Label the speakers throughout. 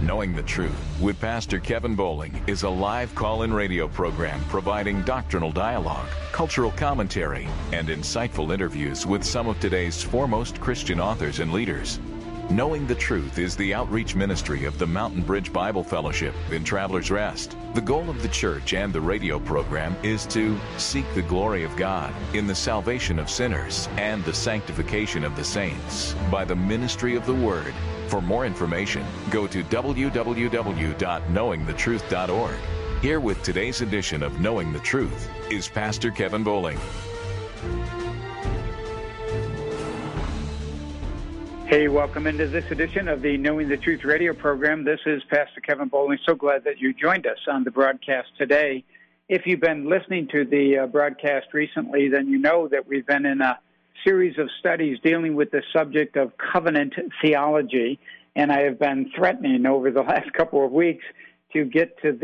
Speaker 1: Knowing the Truth with Pastor Kevin Bowling is a live call-in radio program providing doctrinal dialogue, cultural commentary, and insightful interviews with some of today's foremost Christian authors and leaders. Knowing the Truth is the outreach ministry of the Mountain Bridge Bible Fellowship in Travelers Rest. The goal of the church and the radio program is to seek the glory of God in the salvation of sinners and the sanctification of the saints by the ministry of the Word. For more information, go to www.knowingthetruth.org. Here with today's edition of Knowing the Truth is Pastor Kevin Bowling.
Speaker 2: Hey, welcome into this edition of the Knowing the Truth radio program. This is Pastor Kevin Bowling. So glad that you joined us on the broadcast today. If you've been listening to the broadcast recently, then you know that we've been in a series of studies dealing with the subject of covenant theology, and I have been threatening over the last couple of weeks to get to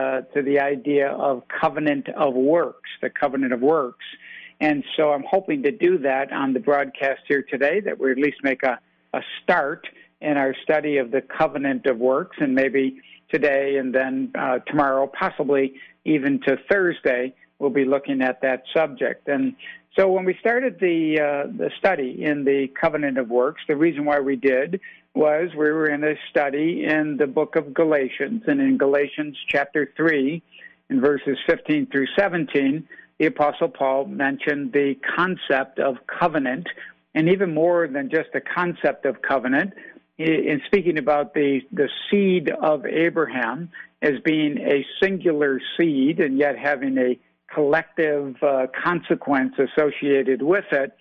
Speaker 2: the idea of covenant of works, the covenant of works. And so I'm hoping to do that on the broadcast here today, that we at least make a start in our study of the covenant of works, and maybe today and then tomorrow, possibly even to Thursday, we'll be looking at that subject. And so when we started the study in the covenant of works, the reason why we did was we were in a study in the book of Galatians, and in Galatians chapter 3, in verses 15 through 17, the Apostle Paul mentioned the concept of covenant, and even more than just the concept of covenant, in speaking about the seed of Abraham as being a singular seed and yet having a collective consequence associated with it.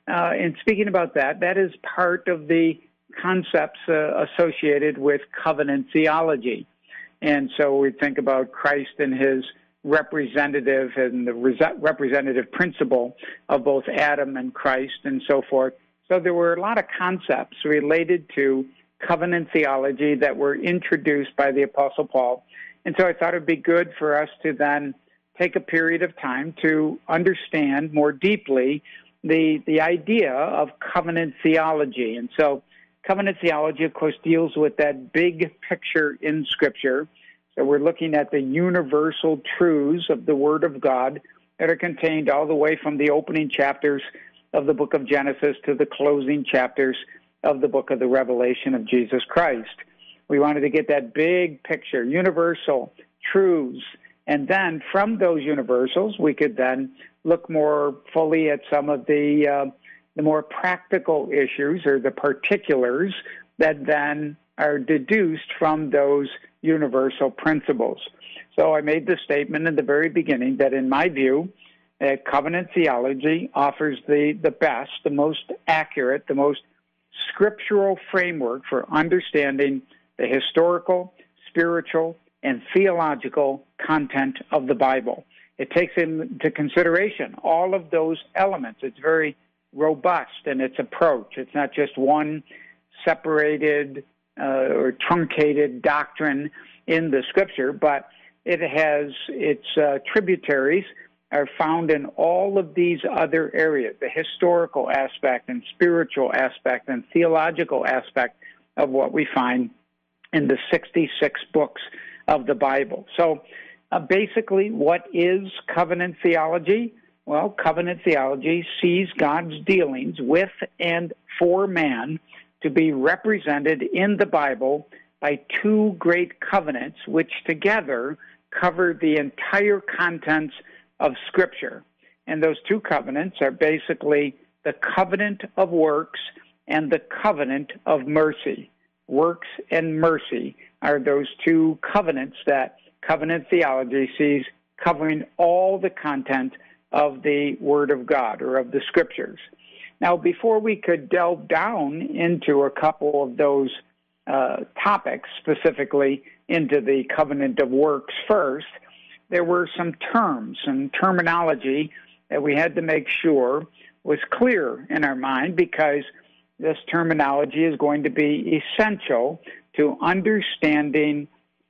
Speaker 2: In speaking about that is part of the concepts associated with covenant theology. And so we think about Christ and his representative and the representative principle of both Adam and Christ and so forth. So there were a lot of concepts related to covenant theology that were introduced by the Apostle Paul. And so I thought it would be good for us to then take a period of time to understand more deeply the idea of covenant theology. And so covenant theology, of course, deals with that big picture in Scripture. So we're looking at the universal truths of the Word of God that are contained all the way from the opening chapters of the book of Genesis to the closing chapters of the book of the Revelation of Jesus Christ. We wanted to get that big picture, universal truths, and then from those universals, we could then look more fully at some of the more practical issues or the particulars that then are deduced from those universal principles. So I made the statement in the very beginning that in my view, covenant theology offers the best, the most accurate, the most scriptural framework for understanding the historical, spiritual, and theological content of the Bible. It takes into consideration all of those elements. It's very robust in its approach. It's not just one separated or truncated doctrine in the Scripture, but it has its tributaries are found in all of these other areas, the historical aspect and spiritual aspect and theological aspect of what we find in the 66 books of the Bible. So basically, what is covenant theology? Well, covenant theology sees God's dealings with and for man to be represented in the Bible by two great covenants, which together cover the entire contents of Scripture. And those two covenants are basically the covenant of works and the covenant of mercy. Works and mercy are those two covenants that covenant theology sees covering all the content of the Word of God or of the Scriptures. Now, before we could delve down into a couple of those topics, specifically into the covenant of works first, there were some terms and terminology that we had to make sure was clear in our mind, because this terminology is going to be essential to understanding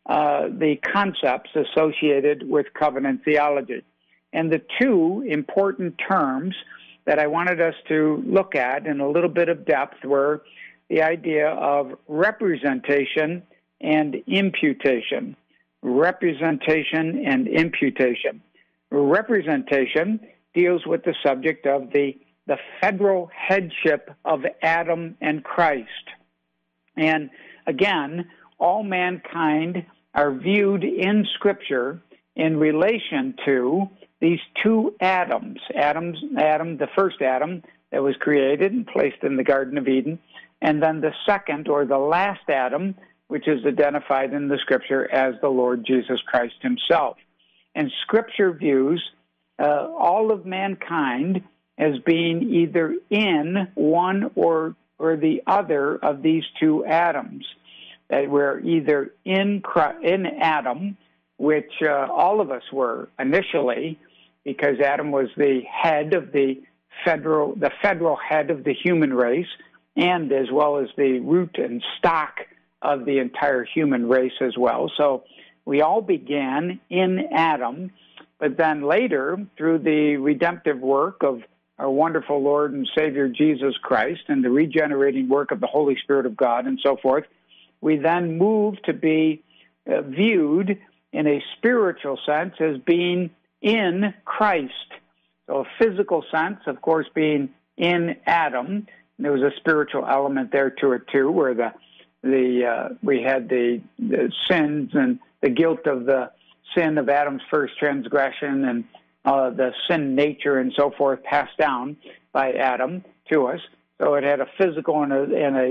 Speaker 2: the concepts associated with covenant theology. And the two important terms that I wanted us to look at in a little bit of depth were the idea of representation and imputation. Representation and imputation. Representation deals with the subject of the federal headship of Adam and Christ. And again, all mankind are viewed in Scripture in relation to these two Adams. Adam, the first Adam that was created and placed in the Garden of Eden, and then the second or the last Adam, which is identified in the Scripture as the Lord Jesus Christ himself. And Scripture views all of mankind as being either in one or the other of these two Adams. That we're either in Adam, which all of us were initially, because Adam was the head of the federal head of the human race, and as well as the root and stock of the entire human race as well. So we all began in Adam, but then later, through the redemptive work of our wonderful Lord and Savior Jesus Christ and the regenerating work of the Holy Spirit of God and so forth, we then move to be viewed in a spiritual sense as being in Christ. So a physical sense, of course, being in Adam. There was a spiritual element there to it too, where we had the sins and the guilt of the sin of Adam's first transgression and the sin nature and so forth passed down by Adam to us. So it had a physical and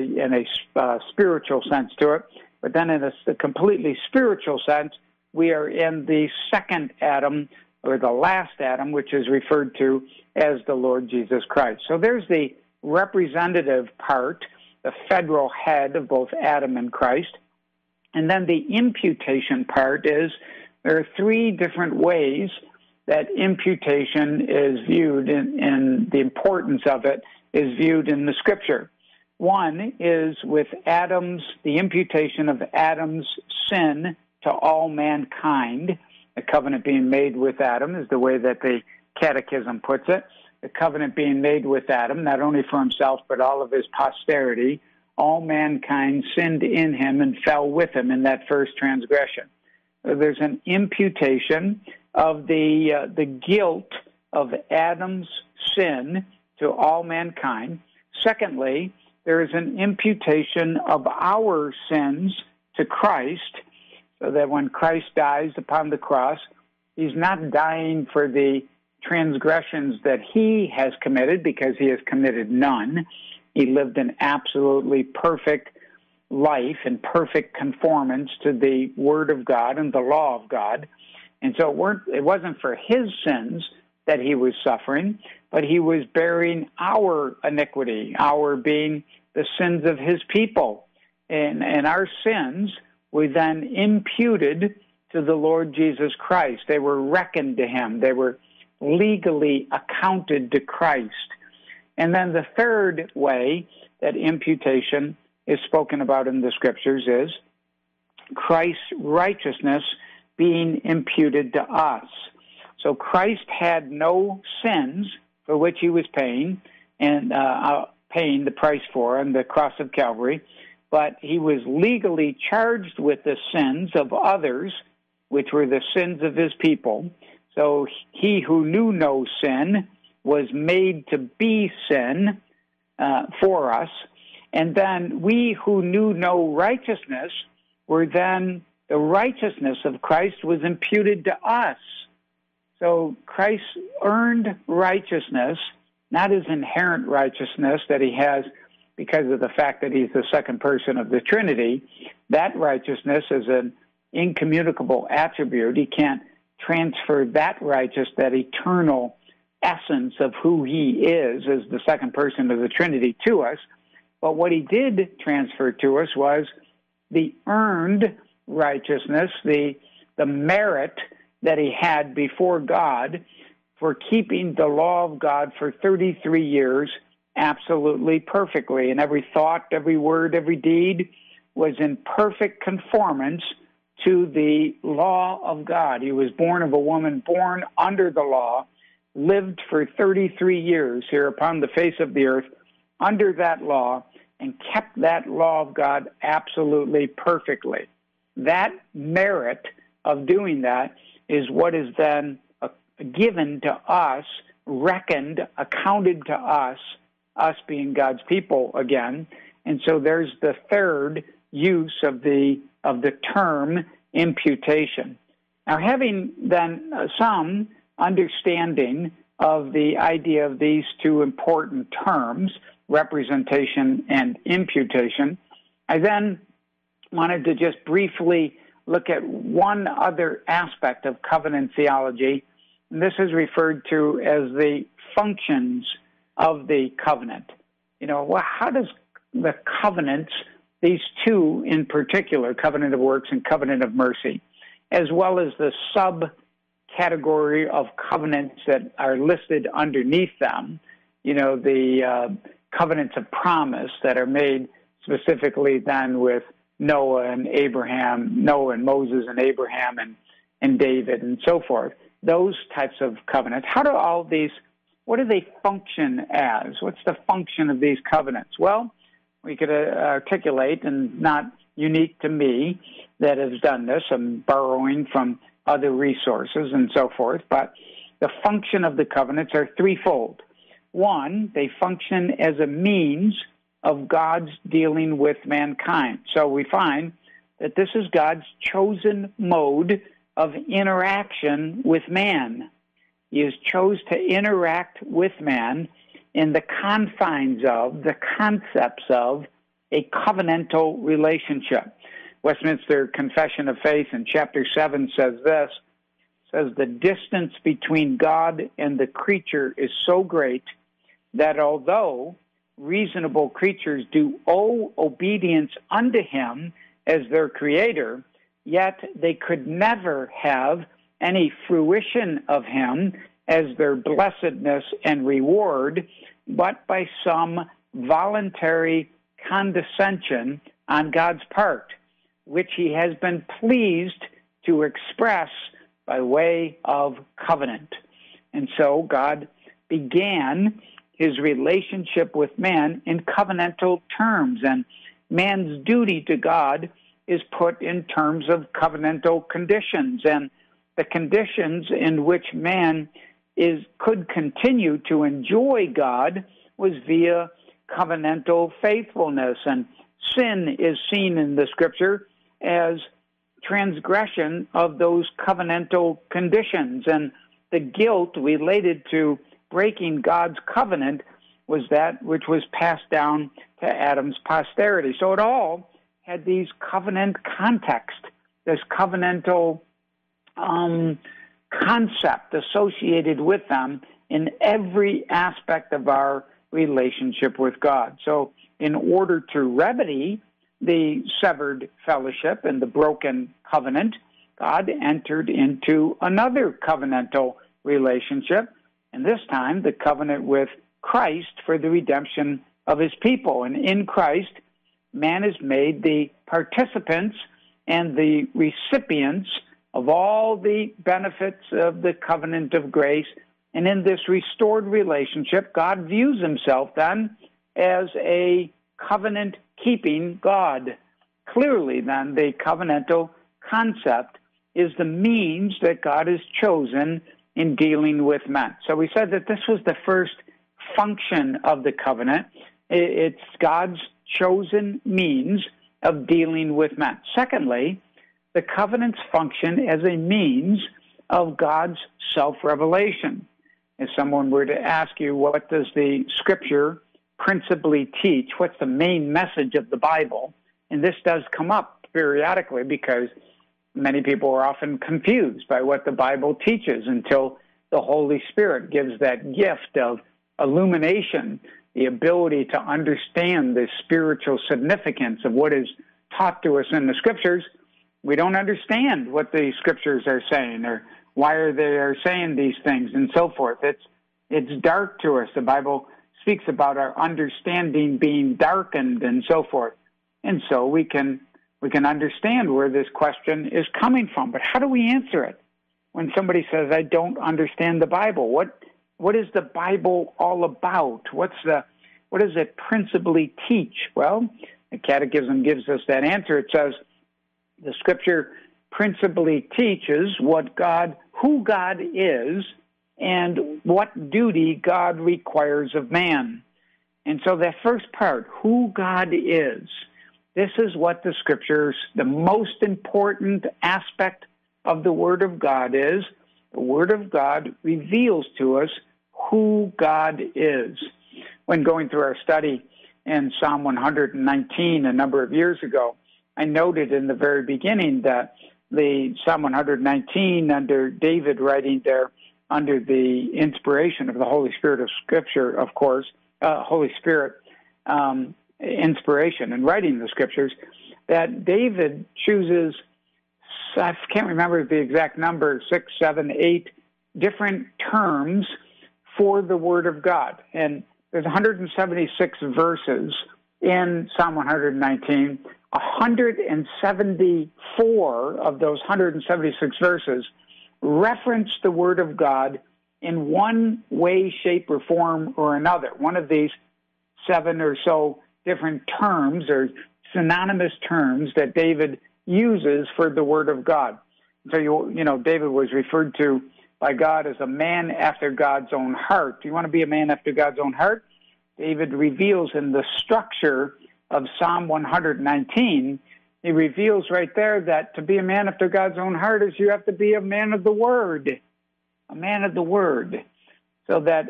Speaker 2: a spiritual sense to it. But then in a completely spiritual sense, we are in the second Adam, or the last Adam, which is referred to as the Lord Jesus Christ. So there's the representative part, the federal head of both Adam and Christ. And then the imputation part is there are three different ways that imputation is viewed, and the importance of it is viewed in the Scripture. One is with the imputation of Adam's sin to all mankind. The covenant being made with Adam is the way that the Catechism puts it. The covenant being made with Adam, not only for himself, but all of his posterity. All mankind sinned in him and fell with him in that first transgression. There's an imputation of the guilt of Adam's sin to all mankind. Secondly, there is an imputation of our sins to Christ, so that when Christ dies upon the cross, he's not dying for the transgressions that he has committed, because he has committed none. He lived an absolutely perfect life in perfect conformance to the Word of God and the law of God. And so it wasn't for his sins that he was suffering, but he was bearing our iniquity, our being the sins of his people. And our sins were then imputed to the Lord Jesus Christ. They were reckoned to him. They were legally accounted to Christ. And then the third way that imputation is spoken about in the Scriptures is Christ's righteousness being imputed to us. So Christ had no sins for which he was paying the price for on the cross of Calvary, but he was legally charged with the sins of others, which were the sins of his people. So he who knew no sin was made to be sin for us. And then we who knew no righteousness were then, the righteousness of Christ was imputed to us. So Christ earned righteousness, not his inherent righteousness that he has because of the fact that he's the second person of the Trinity. That righteousness is an incommunicable attribute. He can't transfer that that eternal essence of who he is as the second person of the Trinity to us. But what he did transfer to us was the earned righteousness, the merit that he had before God for keeping the law of God for 33 years absolutely perfectly. And every thought, every word, every deed was in perfect conformance to the law of God. He was born of a woman, born under the law, lived for 33 years here upon the face of the earth under that law, and kept that law of God absolutely perfectly. that merit of doing that is what is then given to us, reckoned, accounted to us being God's people again. And so there's the third use of the term imputation. Now, having then some understanding of the idea of these two important terms, representation and imputation, I then wanted to just briefly look at one other aspect of covenant theology, and this is referred to as the functions of the covenant. How does the covenants, these two in particular, covenant of works and covenant of mercy, as well as the subcategory of covenants that are listed underneath them, the covenants of promise that are made specifically then with Noah and Moses and Abraham and David and so forth, those types of covenants. What do they function as? What's the function of these covenants? Well, we could articulate, and not unique to me that has done this, I'm borrowing from other resources and so forth, but the function of the covenants are threefold. One, they function as a means of God's dealing with mankind. So we find that this is God's chosen mode of interaction with man. He has chose to interact with man in the confines of, the concepts of, a covenantal relationship. Westminster Confession of Faith in chapter 7 says this, says the distance between God and the creature is so great that although reasonable creatures do owe obedience unto him as their creator, yet they could never have any fruition of him as their blessedness and reward, but by some voluntary condescension on God's part, which he has been pleased to express by way of covenant. And so God began his relationship with man in covenantal terms, and man's duty to God is put in terms of covenantal conditions, and the conditions in which man could continue to enjoy God was via covenantal faithfulness, and sin is seen in the Scripture as transgression of those covenantal conditions, and the guilt related to breaking God's covenant was that which was passed down to Adam's posterity. So it all had these covenant context, this covenantal concept associated with them in every aspect of our relationship with God. So in order to remedy the severed fellowship and the broken covenant, God entered into another covenantal relationship, and this time the covenant with Christ for the redemption of his people. And in Christ, man is made the participants and the recipients of all the benefits of the covenant of grace. And in this restored relationship, God views himself then as a covenant-keeping God. Clearly, then, the covenantal concept is the means that God has chosen in dealing with men. So we said that this was the first function of the covenant. It's God's chosen means of dealing with men. Secondly, the covenants function as a means of God's self-revelation. If someone were to ask you, what does the Scripture principally teach? What's the main message of the Bible? And this does come up periodically because many people are often confused by what the Bible teaches until the Holy Spirit gives that gift of illumination, the ability to understand the spiritual significance of what is taught to us in the Scriptures. We don't understand what the Scriptures are saying or why they are saying these things and so forth. It's dark to us. The Bible speaks about our understanding being darkened and so forth. And so we can understand where this question is coming from. But how do we answer it? When somebody says, I don't understand the Bible, what is the Bible all about? What does it principally teach? Well, the Catechism gives us that answer. It says, The Scripture principally teaches who God is and what duty God requires of man. And so that first part, who God is, this is what the Scriptures, the most important aspect of the Word of God is. The Word of God reveals to us who God is. When going through our study in Psalm 119 a number of years ago, I noted in the very beginning that the Psalm 119, under David writing there, under the inspiration of the Holy Spirit of Scripture, of course, Holy Spirit inspiration in writing the Scriptures, that David chooses, I can't remember the exact number, 6, 7, 8 different terms for the Word of God. And there's 176 verses in Psalm 119. 174 of those 176 verses reference the Word of God in one way, shape, or form or another. One of these 7 or so different terms or synonymous terms that David uses for the Word of God. So, you know, David was referred to by God as a man after God's own heart. Do you want to be a man after God's own heart? David reveals in the structure of Psalm 119, he reveals right there that to be a man after God's own heart is you have to be a man of the Word, a man of the Word. So that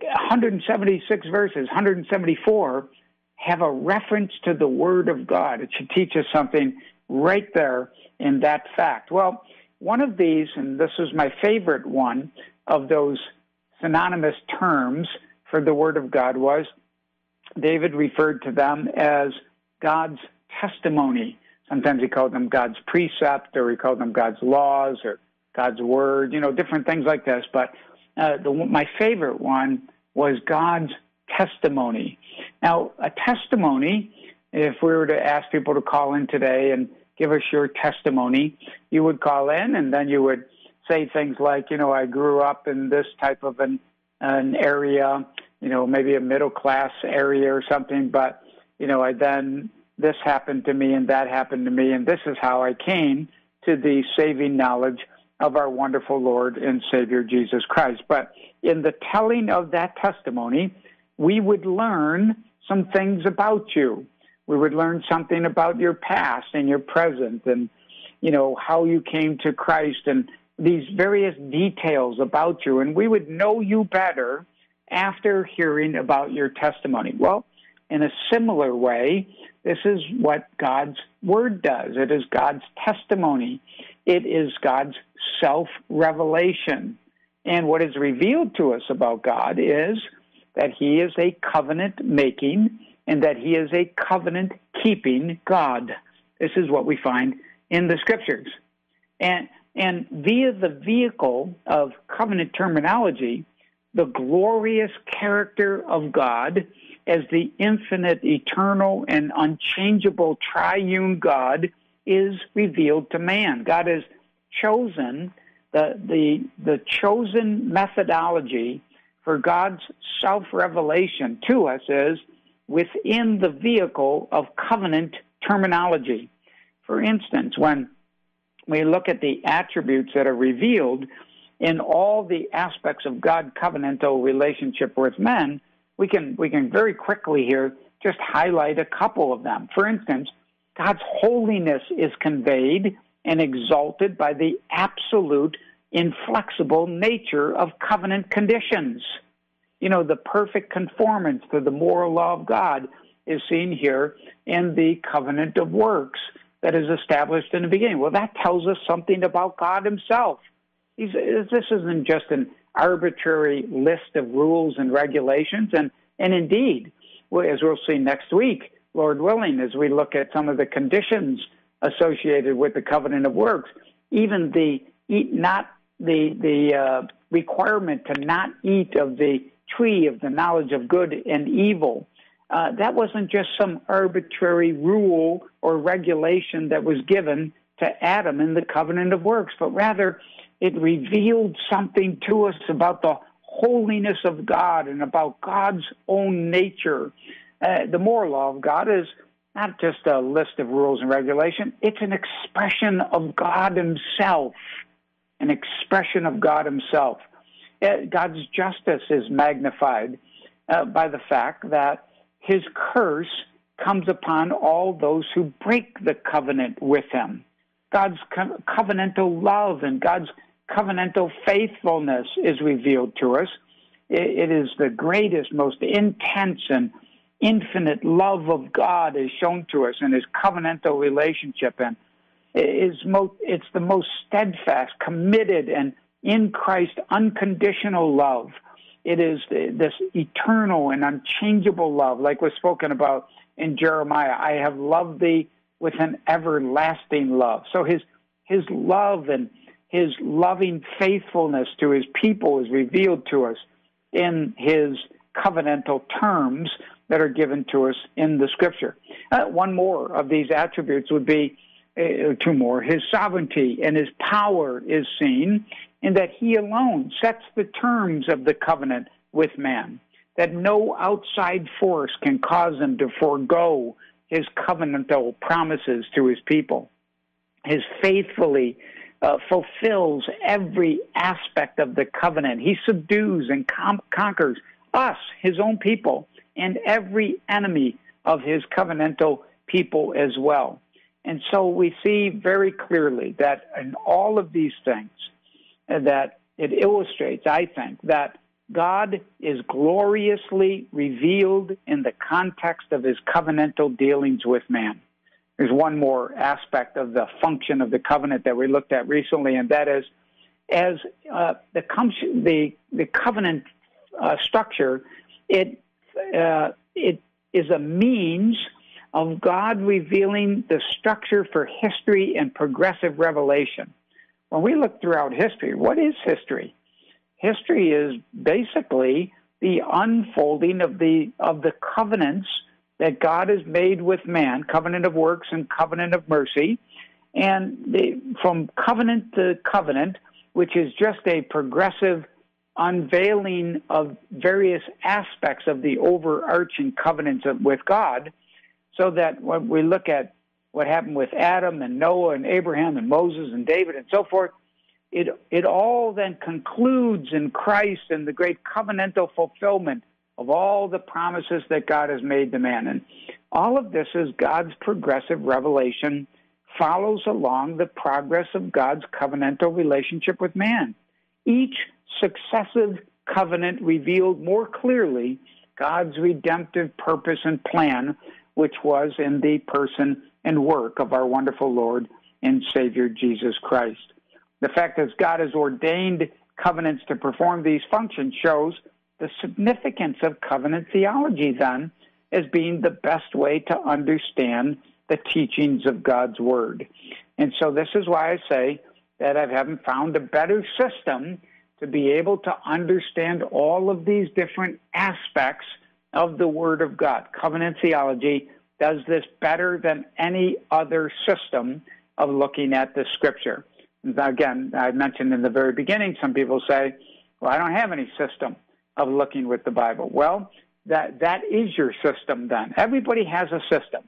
Speaker 2: 176 verses, 174, have a reference to the Word of God. It should teach us something right there in that fact. Well, one of these, and this is my favorite one of those synonymous terms for the Word of God, was David referred to them as God's testimony. Sometimes he called them God's precept, or he called them God's laws, or God's word, you know, different things like this. But my favorite one was God's testimony. Now, a testimony, if we were to ask people to call in today and give us your testimony, you would call in and then you would say things like, you know, I grew up in this type of an area, you know, maybe a middle-class area or something, but, you know, this happened to me and that happened to me, and this is how I came to the saving knowledge of our wonderful Lord and Savior Jesus Christ. But in the telling of that testimony, we would learn some things about you. We would learn something about your past and your present and, you know, how you came to Christ and these various details about you. And we would know you better after hearing about your testimony. Well, in a similar way, this is what God's Word does. It is God's testimony. It is God's self-revelation. And what is revealed to us about God is that He is a covenant-making and that He is a covenant-keeping God. This is what we find in the Scriptures. And via the vehicle of covenant terminology, the glorious character of God as the infinite, eternal, and unchangeable triune God is revealed to man. God has chosen the chosen methodology for God's self-revelation to us is within the vehicle of covenant terminology. For instance, when we look at the attributes that are revealed in all the aspects of God's covenantal relationship with men, we can very quickly here just highlight a couple of them. For instance, God's holiness is conveyed and exalted by the absolute, inflexible nature of covenant conditions. You know, the perfect conformance to the moral law of God is seen here in the covenant of works that is established in the beginning. Well, that tells us something about God Himself. This isn't just an arbitrary list of rules and regulations. And indeed, as we'll see next week, Lord willing, as we look at some of the conditions associated with the covenant of works, even the requirement to not eat of the tree of the knowledge of good and evil, that wasn't just some arbitrary rule or regulation that was given to Adam in the covenant of works, but rather it revealed something to us about the holiness of God and about God's own nature. The moral law of God is not just a list of rules and regulations. It's an expression of God himself, an expression of God himself. God's justice is magnified by the fact that his curse comes upon all those who break the covenant with him. God's covenantal love and God's covenantal faithfulness is revealed to us. It is the greatest, most intense and infinite love of God is shown to us in his covenantal relationship, and it's the most steadfast, committed, and in Christ unconditional love. It is this eternal and unchangeable love, like was spoken about in Jeremiah. I have loved thee with an everlasting love. So his love and his loving faithfulness to his people is revealed to us in his covenantal terms that are given to us in the Scripture. One more of these attributes would be, two more, his sovereignty and his power is seen in that he alone sets the terms of the covenant with man, that no outside force can cause him to forego his covenantal promises to his people. His faithfully fulfills every aspect of the covenant. He subdues and conquers us, his own people, and every enemy of his covenantal people as well. And so we see very clearly that in all of these things, that it illustrates, I think, that God is gloriously revealed in the context of his covenantal dealings with man. There's one more aspect of the function of the covenant that we looked at recently, and that is, as the covenant structure, it is a means of God revealing the structure for history and progressive revelation. When we look throughout history, what is history? History is basically the unfolding of the covenants that God has made with man, covenant of works and covenant of mercy, and from covenant to covenant, which is just a progressive unveiling of various aspects of the overarching covenants with God, so that when we look at what happened with Adam and Noah and Abraham and Moses and David and so forth, it all then concludes in Christ and the great covenantal fulfillment of all the promises that God has made to man. And all of this is God's progressive revelation, follows along the progress of God's covenantal relationship with man. Each successive covenant revealed more clearly God's redemptive purpose and plan, which was in the person and work of our wonderful Lord and Savior Jesus Christ. The fact that God has ordained covenants to perform these functions shows the significance of covenant theology, then, as being the best way to understand the teachings of God's Word. And so this is why I say that I haven't found a better system to be able to understand all of these different aspects of the Word of God. Covenant theology does this better than any other system of looking at the Scripture. Again, I mentioned in the very beginning, some people say, well, I don't have any system of looking with the Bible. Well, that is your system then. Everybody has a system.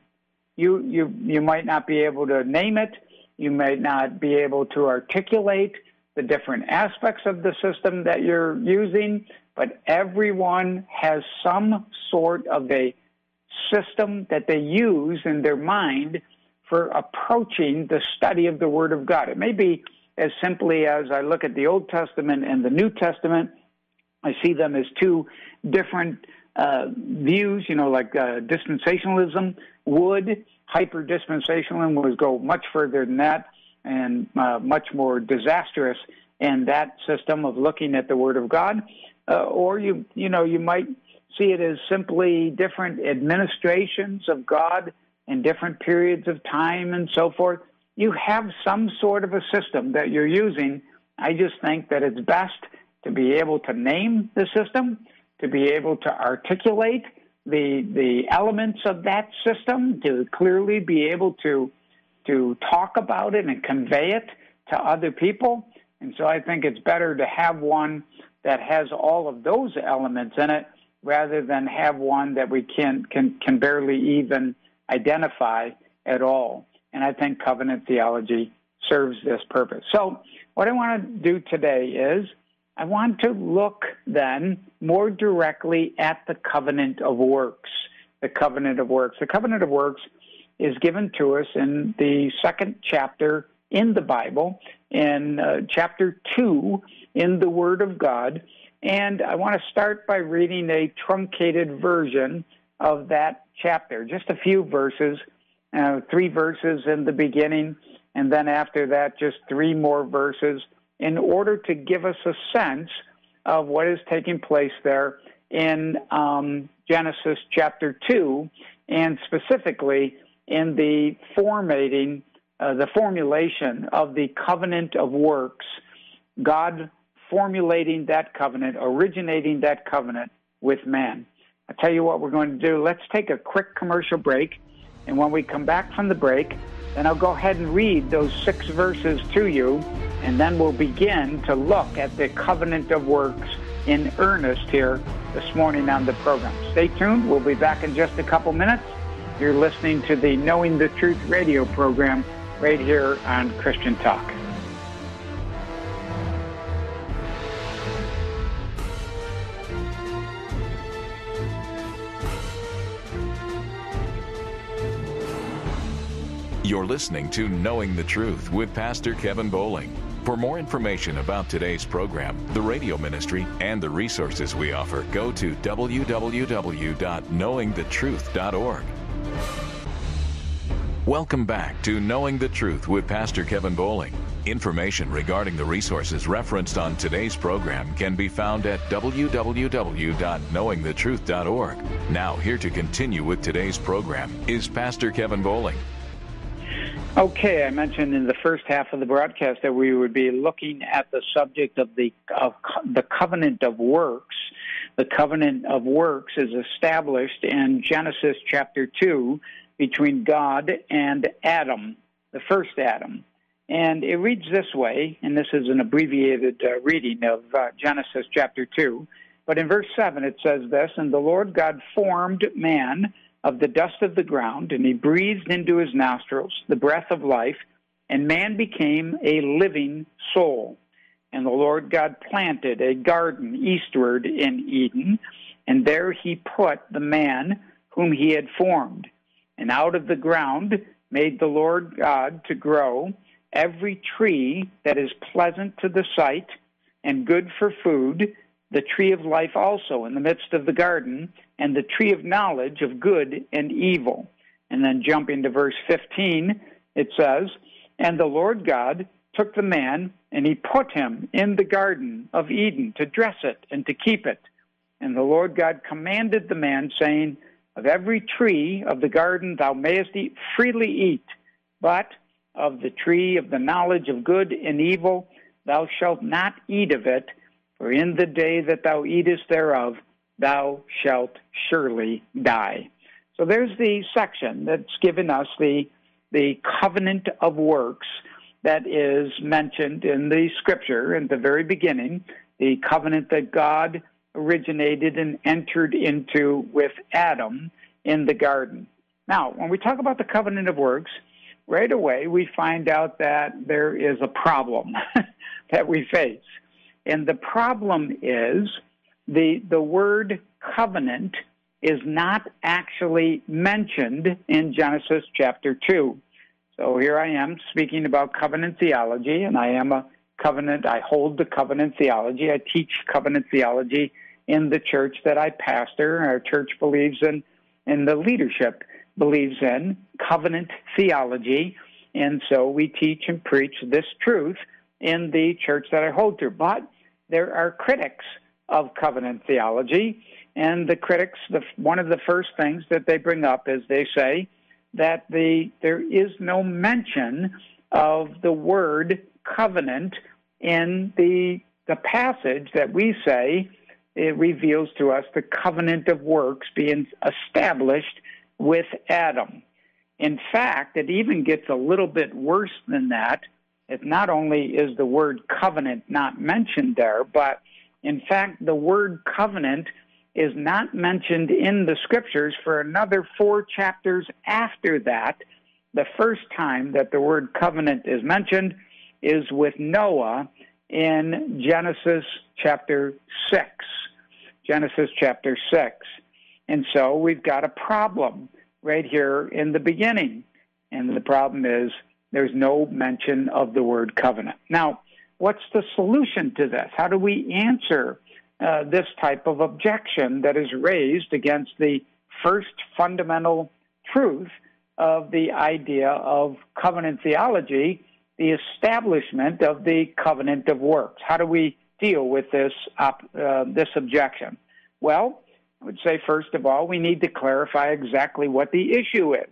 Speaker 2: You might not be able to name it. You might not be able to articulate the different aspects of the system that you're using, but everyone has some sort of a system that they use in their mind for approaching the study of the Word of God. It may be as simply as I look at the Old Testament and the New Testament. I see them as two different views, like dispensationalism would. Hyper-dispensationalism would go much further than that and much more disastrous in that system of looking at the Word of God. Or you might see it as simply different administrations of God in different periods of time and so forth. You have some sort of a system that you're using. I just think that it's best to be able to name the system, to be able to articulate the elements of that system, to clearly be able to talk about it and convey it to other people. And so I think it's better to have one that has all of those elements in it rather than have one that we can barely even identify at all. And I think covenant theology serves this purpose. So what I want to do today is I want to look then more directly at the covenant of works. The covenant of works. The covenant of works is given to us in the second chapter in the Bible, in chapter 2 in the Word of God. And I want to start by reading a truncated version of that chapter, just a few verses, 3 verses in the beginning, and then after that, just 3 more verses, in order to give us a sense of what is taking place there in Genesis chapter 2, and specifically in the formulation of the covenant of works, God formulating that covenant, originating that covenant with man. I'll tell you what we're going to do. Let's take a quick commercial break, and when we come back from the break, then I'll go ahead and read those 6 verses to you, and then we'll begin to look at the covenant of works in earnest here this morning on the program. Stay tuned. We'll be back in just a couple minutes. You're listening to the Knowing the Truth radio program right here on Christian Talk.
Speaker 1: You're listening to Knowing the Truth with Pastor Kevin Bowling. For more information about today's program, the radio ministry, and the resources we offer, go to www.knowingthetruth.org. Welcome back to Knowing the Truth with Pastor Kevin Bowling. Information regarding the resources referenced on today's program can be found at www.knowingthetruth.org. Now, here to continue with today's program is Pastor Kevin Bowling.
Speaker 2: Okay, I mentioned in the first half of the broadcast that we would be looking at the subject of the covenant of works. The covenant of works is established in Genesis chapter 2 between God and Adam, the first Adam. And it reads this way, and this is an abbreviated reading of Genesis chapter 2. But in verse 7 it says this, "And the Lord God formed man of the dust of the ground, and he breathed into his nostrils the breath of life, and man became a living soul. And the Lord God planted a garden eastward in Eden, and there he put the man whom he had formed. And out of the ground made the Lord God to grow every tree that is pleasant to the sight and good for food, the tree of life also in the midst of the garden, and the tree of knowledge of good and evil." And then jumping to verse 15, it says, "And the Lord God took the man, and he put him in the garden of Eden to dress it and to keep it. And the Lord God commanded the man, saying, Of every tree of the garden thou mayest freely eat, but of the tree of the knowledge of good and evil thou shalt not eat of it, for in the day that thou eatest thereof thou shalt surely die." So there's the section that's given us the covenant of works that is mentioned in the Scripture in the very beginning, the covenant that God originated and entered into with Adam in the garden. Now, when we talk about the covenant of works, right away we find out that there is a problem that we face. And the problem is the word covenant is not actually mentioned in Genesis chapter 2. So here I am speaking about covenant theology, and I hold the covenant theology. I teach covenant theology in the church that I pastor. Our church believes in, and the leadership believes in, covenant theology. And so we teach and preach this truth in the church that I hold to. But there are critics of covenant theology, and the critics, one of the first things that they bring up is they say that there is no mention of the word covenant in the passage that we say it reveals to us the covenant of works being established with Adam. In fact, it even gets a little bit worse than that. It not only is the word covenant not mentioned there, but in fact, the word covenant is not mentioned in the Scriptures for another 4 chapters after that. The first time that the word covenant is mentioned is with Noah in Genesis chapter 6. Genesis chapter 6. And so we've got a problem right here in the beginning. And the problem is there's no mention of the word covenant. Now, what's the solution to this? How do we answer this type of objection that is raised against the first fundamental truth of the idea of covenant theology, the establishment of the covenant of works? How do we deal with this objection? Well, I would say, first of all, we need to clarify exactly what the issue is.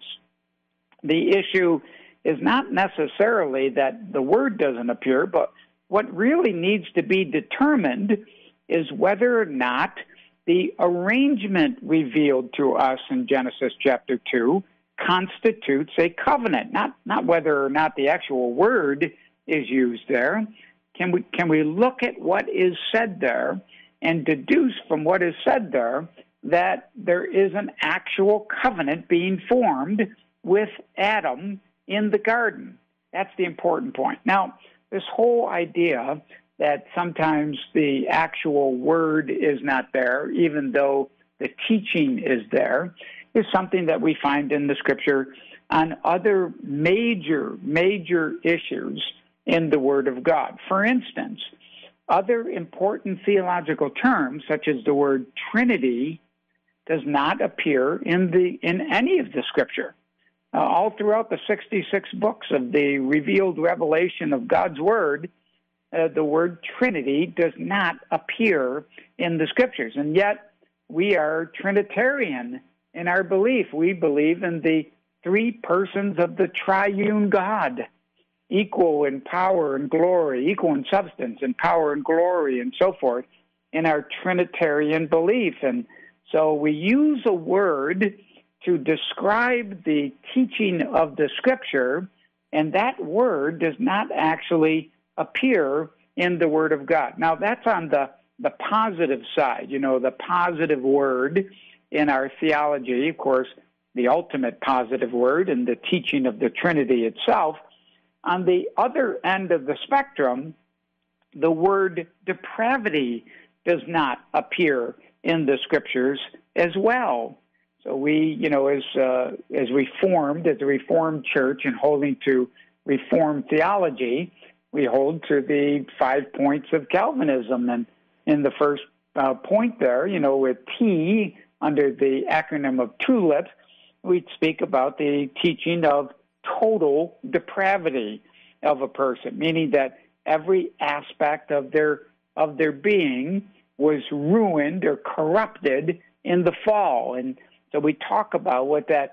Speaker 2: The issue is not necessarily that the word doesn't appear, but what really needs to be determined is whether or not the arrangement revealed to us in Genesis chapter 2 constitutes a covenant, not whether or not the actual word is used there. Can we look at what is said there and deduce from what is said there that there is an actual covenant being formed with Adam in the garden? That's the important point. Now, this whole idea that sometimes the actual word is not there, even though the teaching is there, is something that we find in the Scripture on other major issues in the Word of God. For instance, other important theological terms, such as the word Trinity, does not appear in any of the Scripture. All throughout the 66 books of the revealed revelation of God's Word, the word Trinity does not appear in the Scriptures. And yet, we are Trinitarian in our belief. We believe in the 3 persons of the triune God, equal in power and glory, equal in substance and power and glory, and so forth, in our Trinitarian belief. And so we use a word to describe the teaching of the Scripture, and that word does not actually appear in the Word of God. Now, that's on the positive side, the positive word in our theology, of course, the ultimate positive word in the teaching of the Trinity itself. On the other end of the spectrum, the word depravity does not appear in the Scriptures as well. So we, as Reformed, as a Reformed church and holding to Reformed theology, we hold to the 5 points of Calvinism. And in the first point there, with T under the acronym of TULIP, we'd speak about the teaching of total depravity of a person, meaning that every aspect of their being was ruined or corrupted in the fall. And so we talk about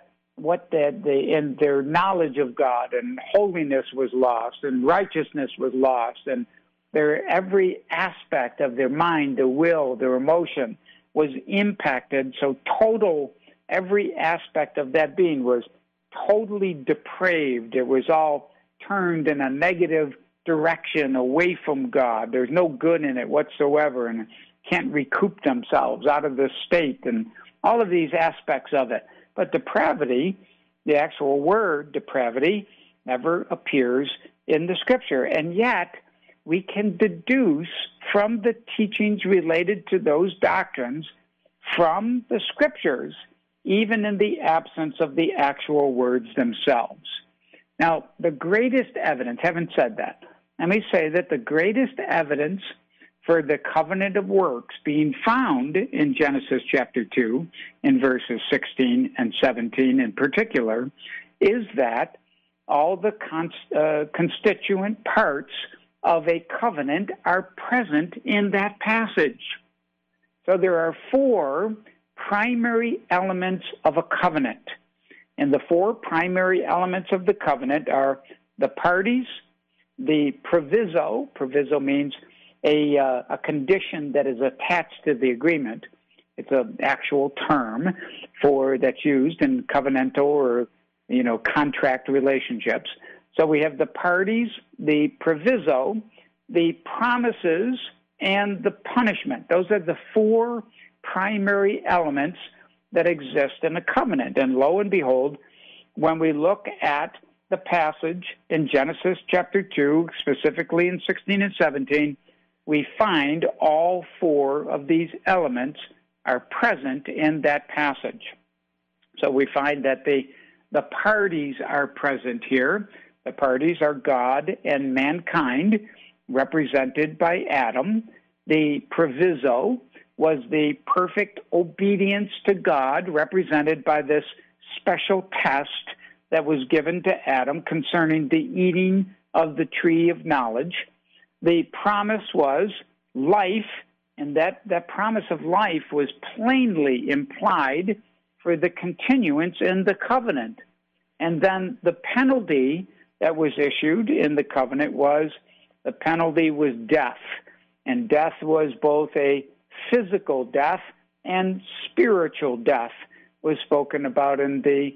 Speaker 2: in their knowledge of God, and holiness was lost, and righteousness was lost, and every aspect of their mind, their will, their emotion was impacted. So every aspect of that being was totally depraved. It was all turned in a negative direction away from God. There's no good in it whatsoever, and can't recoup themselves out of this state, and all of these aspects of it. But depravity, the actual word depravity, never appears in the Scripture. And yet, we can deduce from the teachings related to those doctrines from the Scriptures, even in the absence of the actual words themselves. Now, the greatest evidence, having said that, let me say that the greatest evidence for the covenant of works being found in Genesis chapter 2, in verses 16 and 17 in particular, is that all the constituent parts of a covenant are present in that passage. So there are 4 primary elements of a covenant. And the 4 primary elements of the covenant are the parties, the proviso. Proviso means a condition that is attached to the agreement. It's an actual term that's used in covenantal or contract relationships. So we have the parties, the proviso, the promises, and the punishment. Those are the 4 primary elements that exist in a covenant. And lo and behold, when we look at the passage in Genesis chapter 2, specifically in 16 and 17, we find all four of these elements are present in that passage. So we find that the parties are present here. The parties are God and mankind, represented by Adam. The proviso was the perfect obedience to God, represented by this special test that was given to Adam concerning the eating of the tree of knowledge. The promise was life, and that promise of life was plainly implied for the continuance in the covenant. And then the penalty that was issued in the covenant was death. And death was both a physical death and spiritual death was spoken about in the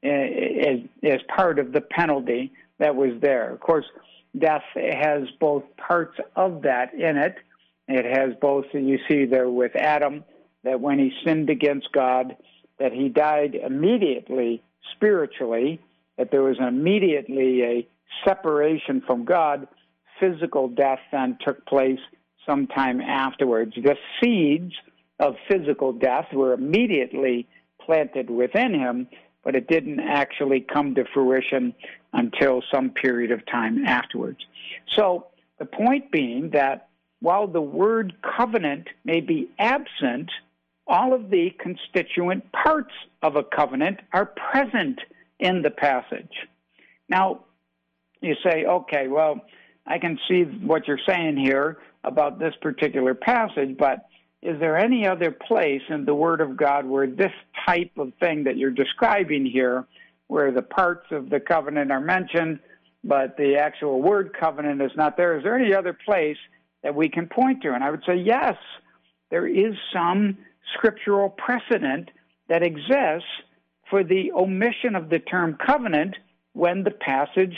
Speaker 2: as part of the penalty that was there. Of course, death has both parts of that in it. It has both, you see there with Adam, that when he sinned against God, that he died immediately spiritually, that there was immediately a separation from God. Physical death then took place sometime afterwards. The seeds of physical death were immediately planted within him, but it didn't actually come to fruition until some period of time afterwards. So the point being that while the word covenant may be absent, all of the constituent parts of a covenant are present in the passage. Now, you say, okay, well, I can see what you're saying here about this particular passage, but is there any other place in the Word of God where this type of thing that you're describing here, where the parts of the covenant are mentioned, but the actual word covenant is not there? Is there any other place that we can point to? And I would say, yes, there is some scriptural precedent that exists for the omission of the term covenant when the passage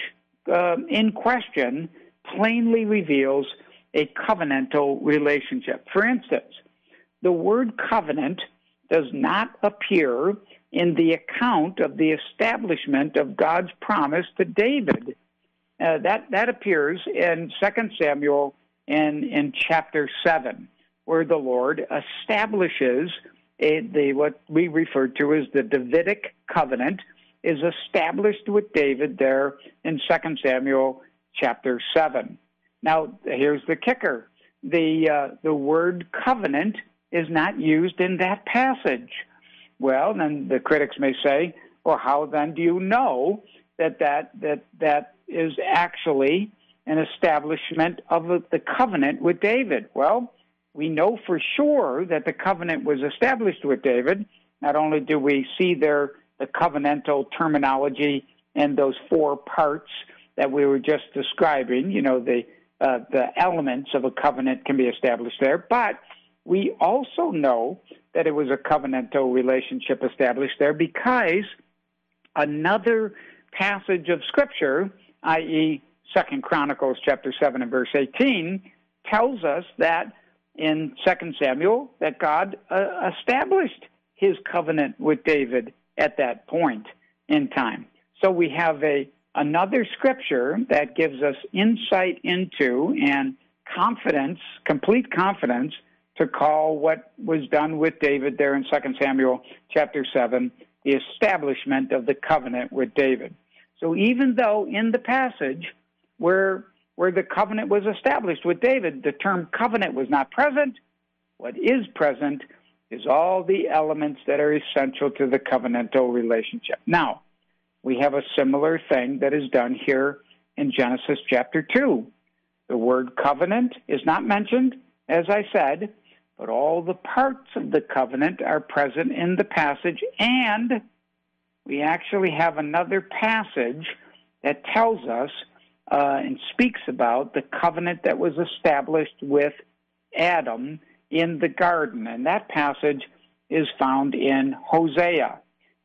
Speaker 2: in question plainly reveals a covenantal relationship. For instance, the word covenant does not appear in the account of the establishment of God's promise to David. That appears in 2 Samuel in chapter 7, where the Lord establishes what we refer to as the Davidic covenant is established with David there in 2 Samuel chapter 7. Now, here's the kicker. The word covenant is not used in that passage. Well, then the critics may say, well, how then do you know that is actually an establishment of the covenant with David? Well, we know for sure that the covenant was established with David. Not only do we see there the covenantal terminology and those four parts that we were just describing, the elements of a covenant can be established there, but we also know that it was a covenantal relationship established there because another passage of Scripture, i.e., 2 Chronicles chapter 7 and verse 18, tells us that in 2 Samuel that God established his covenant with David at that point in time. So we have another Scripture that gives us insight into and confidence, complete confidence, to call what was done with David there in 2 Samuel chapter 7, the establishment of the covenant with David. So even though in the passage where the covenant was established with David, the term covenant was not present, what is present is all the elements that are essential to the covenantal relationship. Now, we have a similar thing that is done here in Genesis chapter 2. The word covenant is not mentioned, as I said, but all the parts of the covenant are present in the passage, and we actually have another passage that tells us and speaks about the covenant that was established with Adam in the garden. And that passage is found in Hosea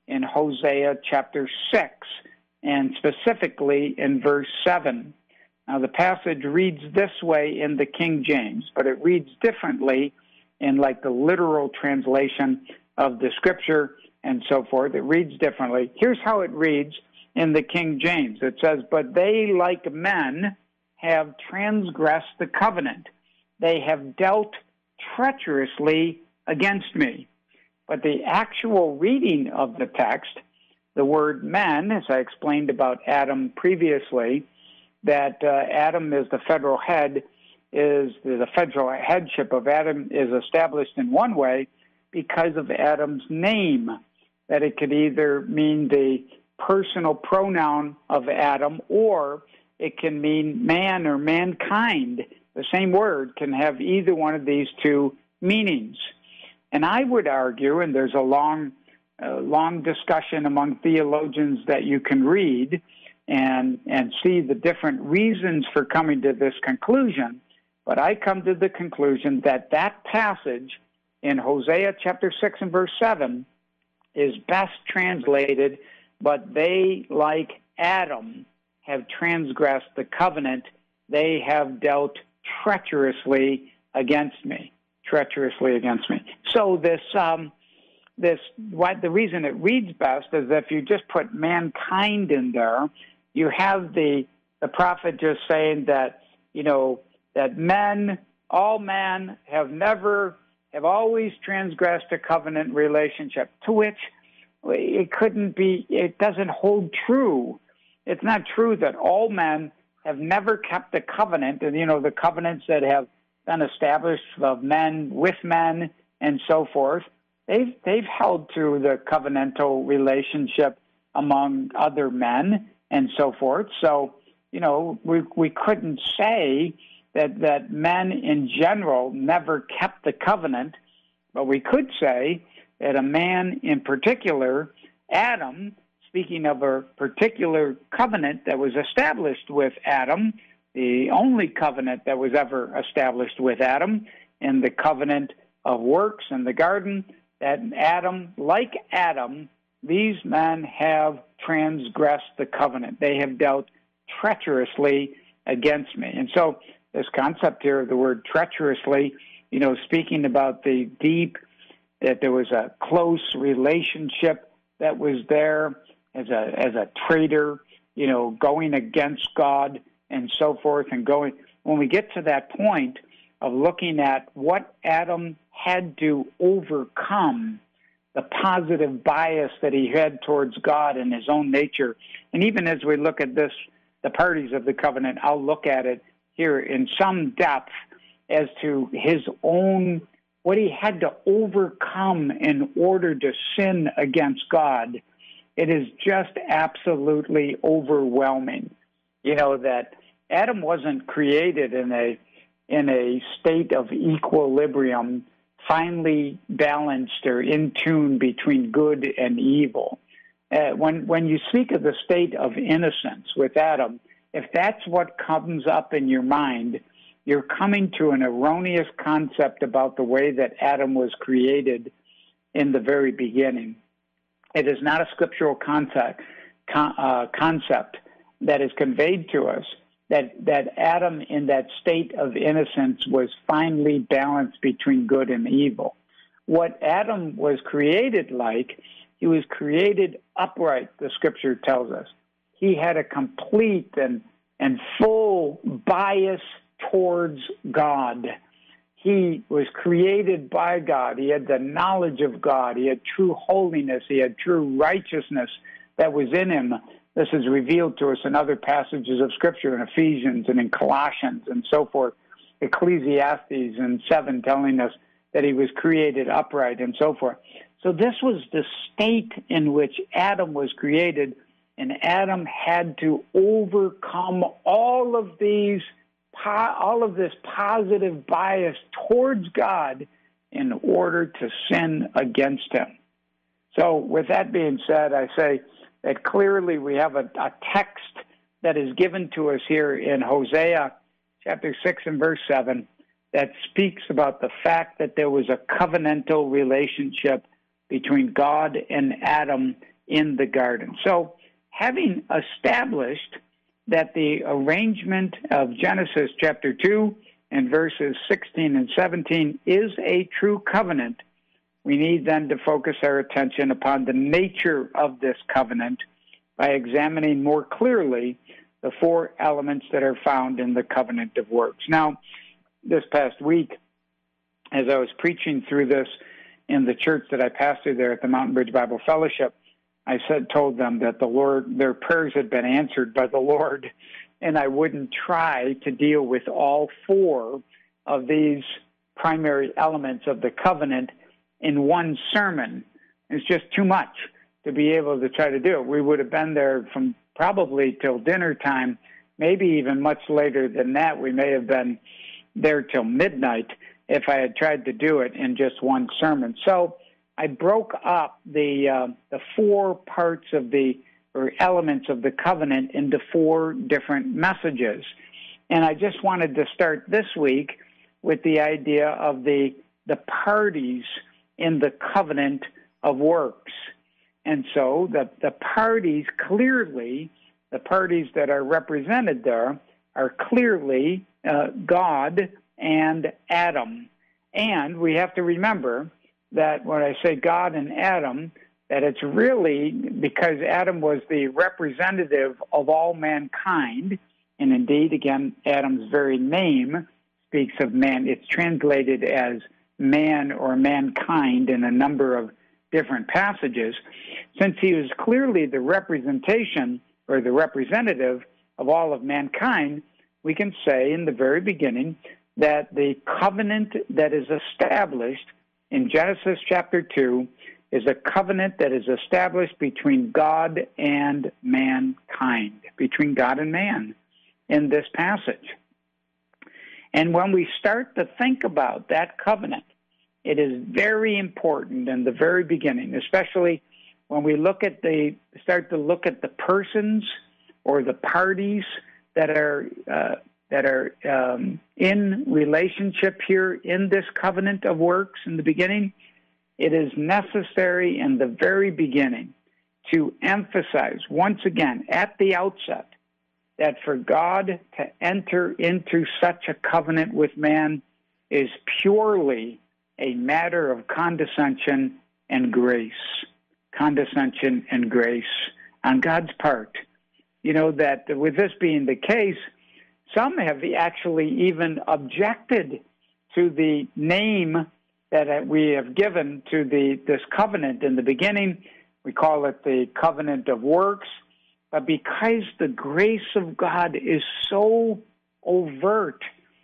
Speaker 2: chapter 6, and specifically in verse 7. Now, the passage reads this way in the King James, but it reads differently in like the literal translation of the Scripture and so forth. It reads differently. Here's how it reads in the King James. It says, "But they, like men, have transgressed the covenant. They have dealt treacherously against me." But the actual reading of the text, the word men, as I explained about Adam previously, that Adam is the federal head, is the federal headship of Adam is established in one way because of Adam's name, that it could either mean the personal pronoun of Adam, or it can mean man or mankind. The same word can have either one of these two meanings. And I would argue, and there's a long discussion among theologians that you can read and see the different reasons for coming to this conclusion, but I come to the conclusion that that passage in Hosea chapter 6 and verse 7 is best translated, "But they, like Adam, have transgressed the covenant. They have dealt treacherously against me." Treacherously against me. So the reason it reads best is that if you just put mankind in there, you have the prophet just saying that, that men, all men have always transgressed a covenant relationship, to which it doesn't hold true. It's not true that all men have never kept the covenant, and the covenants that have been established of men with men and so forth, they've held to the covenantal relationship among other men and so forth. So, we couldn't say that men in general never kept the covenant, but we could say that a man in particular, Adam, speaking of a particular covenant that was established with Adam, the only covenant that was ever established with Adam, in the covenant of works in the garden, that Adam, like Adam, these men have transgressed the covenant. They have dealt treacherously against me. And so this concept here of the word treacherously, speaking about the deep, that there was a close relationship that was there as a traitor, going against God and so forth, and when we get to that point of looking at what Adam had to overcome, the positive bias that he had towards God and his own nature. And even as we look at this, the parties of the covenant, I'll look at it here in some depth as to his own, what he had to overcome in order to sin against God. It is just absolutely overwhelming. That Adam wasn't created in a state of equilibrium, finely balanced or in tune between good and evil. When you speak of the state of innocence with Adam, if that's what comes up in your mind, you're coming to an erroneous concept about the way that Adam was created in the very beginning. It is not a scriptural concept that is conveyed to us, that Adam in that state of innocence was finely balanced between good and evil. What Adam was created like, he was created upright, the scripture tells us. He had a complete and full bias towards God. He was created by God. He had the knowledge of God. He had true holiness. He had true righteousness that was in him. This is revealed to us in other passages of Scripture, in Ephesians and in Colossians and so forth. Ecclesiastes in 7 telling us that he was created upright and so forth. So this was the state in which Adam was created, and Adam had to overcome all of this positive bias towards God in order to sin against him. So with that being said, I say that clearly we have a text that is given to us here in Hosea chapter 6 and verse 7 that speaks about the fact that there was a covenantal relationship between God and Adam in the garden. So having established that the arrangement of Genesis chapter 2 in verses 16 and 17 is a true covenant, we need then to focus our attention upon the nature of this covenant by examining more clearly the four elements that are found in the covenant of works. Now, this past week, as I was preaching through this in the church that I pastored there at the Mountain Bridge Bible Fellowship, I told them that the Lord, their prayers had been answered by the Lord, and I wouldn't try to deal with all four of these primary elements of the covenant in one sermon. It's just too much to be able to try to do it. We would have been there from probably till dinner time, maybe even much later than that. We may have been there till midnight if I had tried to do it in just one sermon. So I broke up the four parts of or elements of the covenant into four different messages. And I just wanted to start this week with the idea of the parties in the covenant of works. And so the parties clearly, the parties that are represented there are clearly God and Adam. And we have to remember that when I say God and Adam, that it's really because Adam was the representative of all mankind. And indeed, again, Adam's very name speaks of man. It's translated as man or mankind in a number of different passages. Since he was clearly the representation or the representative of all of mankind, we can say in the very beginning that the covenant that is established in Genesis chapter 2 is a covenant that is established between God and mankind, between God and man in this passage. And when we start to think about that covenant, it is very important in the very beginning, especially when we start to look at the persons or the parties that are in relationship here in this covenant of works in the beginning. It is necessary in the very beginning to emphasize once again at the outset that for God to enter into such a covenant with man is purely a matter of condescension and grace. Condescension and grace on God's part. You know, that with this being the case, some have actually even objected to the name that we have given to this covenant in the beginning. We call it the covenant of works. But because the grace of God is so overt,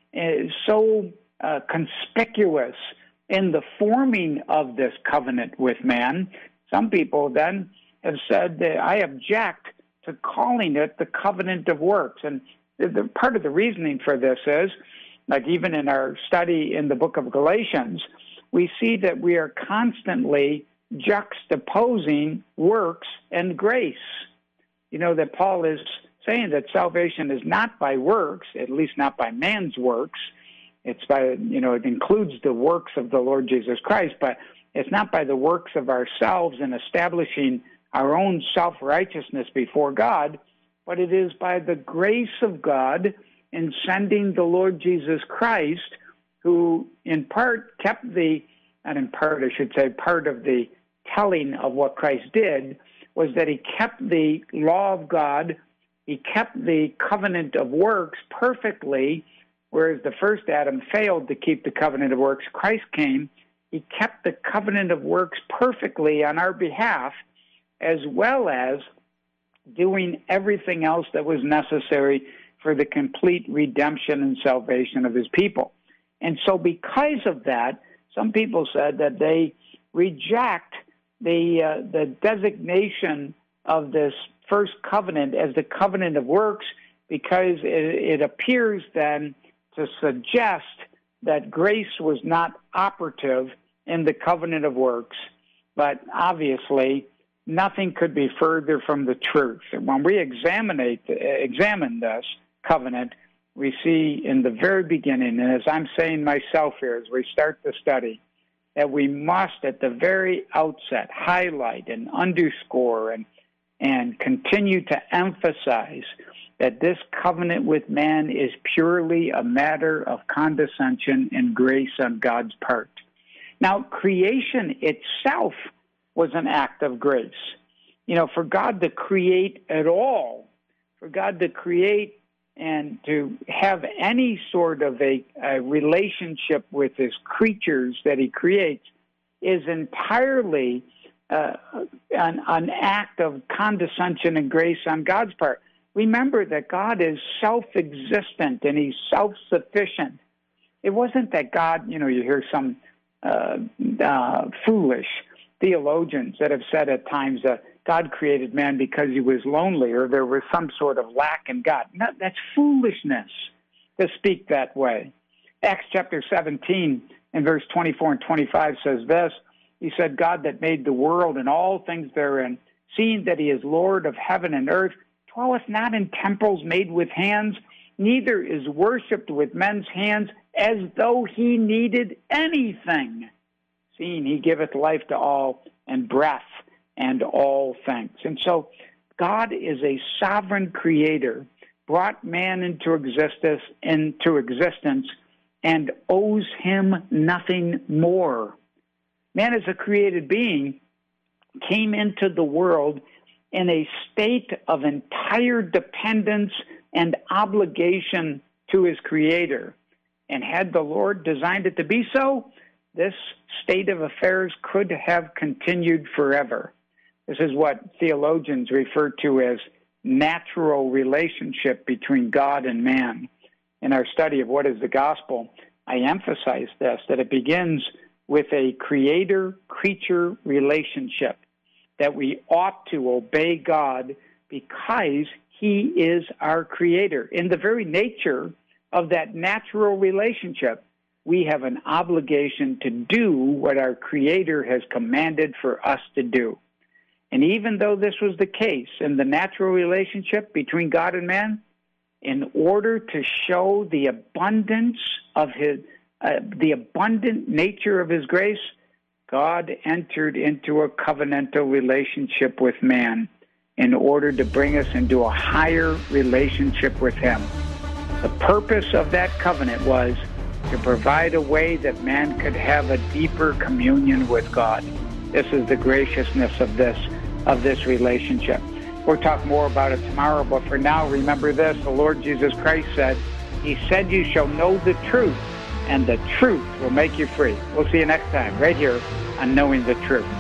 Speaker 2: so conspicuous in the forming of this covenant with man, some people then have said that I object to calling it the covenant of works. And the part of the reasoning for this is, like even in our study in the book of Galatians, we see that we are constantly juxtaposing works and grace. You know, that Paul is saying that salvation is not by works, at least not by man's works. It's by, it includes the works of the Lord Jesus Christ, but it's not by the works of ourselves in establishing our own self-righteousness before God, but it is by the grace of God in sending the Lord Jesus Christ, who in part kept part of the telling of what Christ did, was that he kept the law of God, he kept the covenant of works perfectly, whereas the first Adam failed to keep the covenant of works. Christ came, he kept the covenant of works perfectly on our behalf, as well as doing everything else that was necessary for the complete redemption and salvation of his people. And so because of that, some people said that they reject the designation of this first covenant as the covenant of works, because it appears then to suggest that grace was not operative in the covenant of works. But obviously, nothing could be further from the truth. When we examine this covenant, we see in the very beginning, and as I'm saying myself here as we start the study, that we must at the very outset highlight and underscore and continue to emphasize that this covenant with man is purely a matter of condescension and grace on God's part. Now, creation itself was an act of grace. For God to create at all, for God to create and to have any sort of a relationship with his creatures that he creates is entirely an act of condescension and grace on God's part. Remember that God is self-existent and he's self-sufficient. It wasn't that God, you hear some foolish theologians that have said at times that God created man because he was lonely or there was some sort of lack in God. No, that's foolishness to speak that way. Acts chapter 17 and verse 24 and 25 says this. He said, God that made the world and all things therein, seeing that he is Lord of heaven and earth, dwelleth not in temples made with hands, neither is worshipped with men's hands as though he needed anything, seeing he giveth life to all and breath and all things. And so God is a sovereign creator, brought man into existence and owes him nothing more. Man as a created being came into the world in a state of entire dependence and obligation to his creator. And had the Lord designed it to be so, this state of affairs could have continued forever. This is what theologians refer to as natural relationship between God and man. In our study of what is the gospel, I emphasize this, that it begins with a creator-creature relationship, that we ought to obey God because he is our creator. In the very nature of that natural relationship, we have an obligation to do what our creator has commanded for us to do. And even though this was the case in the natural relationship between God and man, in order to show the abundance of the abundant nature of his grace, God entered into a covenantal relationship with man in order to bring us into a higher relationship with him. The purpose of that covenant was to provide a way that man could have a deeper communion with God. This is the graciousness of this relationship. We'll talk more about it tomorrow, but for now, remember this. The Lord Jesus Christ said, he said, you shall know the truth, and the truth will make you free. We'll see you next time, right here on Knowing the Truth.